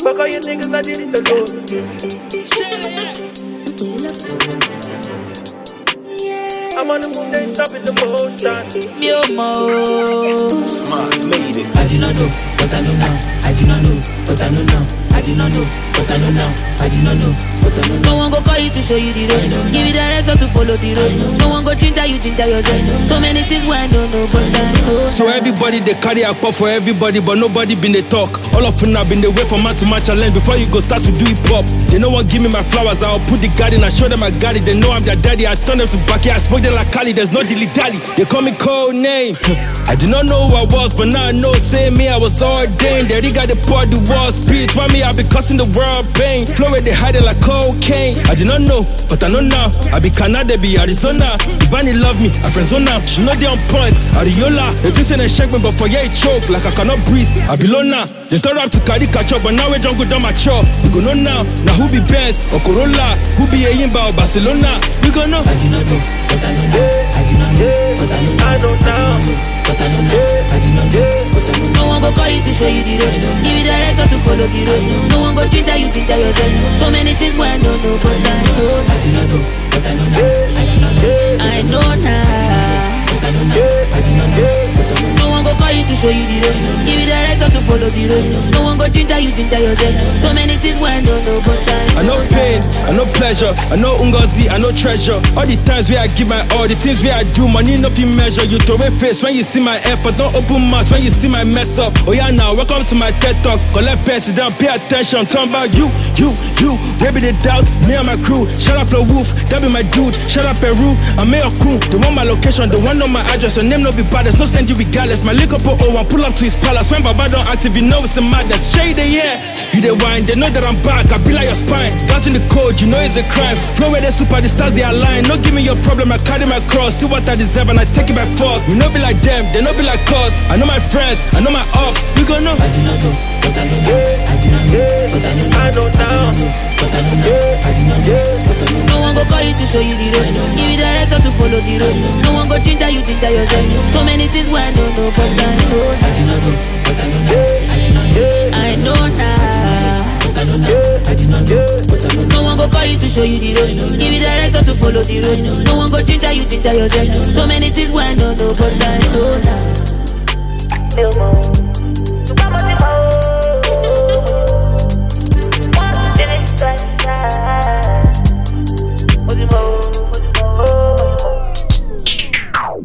Fuck all you niggas, I did it alone. I'm on the move, they stop in the motion. Yo, mo. Smart made it. I do not know, but I know now. I do not know, but I know now. I do not know, but I know now. I do not know, but I know now. No one go call you to show you the road. Give you direction to follow the road. No one go ginger you, ginger yourself. So many things where I don't know, but I know. So everybody they carry a pop for everybody, but nobody been they talk. All of them have been they wait for man to match challenge before you go start to do hip hop. They know what give me my flowers, I'll put the garden, I show them I got it. They know I'm their daddy, I turn them to back, I spoke them like Cali, there's no dilly dally. They call me code name. I did not know who I was, but now I know. Say me, I was ordained. They got the part the wall speed. Why me, I be causing the world pain. Flow where they hide it like cocaine. I did not know, but I know now. I be Canada, be Arizona. Ivani love me, I friends on now. She know they on point. Ariola, if you say they shake me, but for yeah, it choke like I cannot breathe. I be Lona. They thought I have to carry catch up, but now we don't go down my chop. We go know now. Now who be Benz or Corolla? Who be Ayimba or Barcelona? We go know. I do not know, but I know now. I do not know, but I know now. I do not know, but I know now. I do not know, but I know now. No one go call you to show you the road. Give you direction to follow the road. No one go ginger you, ginger yourself. So many things where I don't know, but I know. I do not know, but I know now. I do not know, I know now. But I know now. I do not know, but I know. No one go call you to show you the road. Give you direction to follow the road. No one go ginger you, ginger yourself. So many things where I don't know, but I know. I know pain, I know pleasure, I know ungozi, I know treasure. All the times where I give my all, the things where I do, money no be measure. You throw a face when you see my effort, don't open mouth when you see my mess up. Oh yeah, now welcome to my TED Talk. Collect pen, sit down, pay attention. Talk about you. Baby the doubt, me and my crew. Shout out the Wolf, that be my dude. Shout out Peru, I'm your crew. The one my location, the one on my address. Your name no be bad, there's no send you regardless. My liquor po one pull up to his palace. When Baba don't active, you know it's a madness. Shade the yeah, you the wine, they know that I'm back. I be like your spine, touching the code, you know it's a crime. Flow where they super, the stars they align. No give me your problem, I carry my cross. See what I deserve and I take it by force. We no be like them, they no be like us. I know my friends, I know my ops. We gon' know. I do not know, but I know now. I do not know, but I know now. I know now. But I know now. I do not know, but I know. No one go call you to show you the road. Give you direction to follow the road. No one go ginger you, ginger yourself. So many things where I don't know, but I know. I do not know, but I know now. I do not know. I know now. But I know now. I do not know, but I know. No one go call you to show you the road. Give you direction to follow the road. No one go ginger you, ginger yourself. So many things where I don't know, but I know now.